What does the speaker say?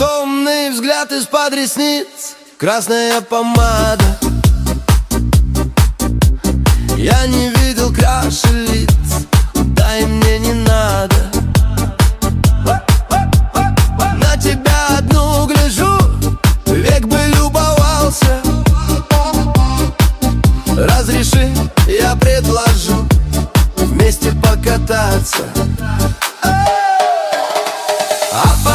Томный взгляд из-под ресниц, красная помада. Я не видел краше лиц, дай мне не надо. На тебя одну гляжу, век бы любовался. Разреши, я предложу вместе покататься. А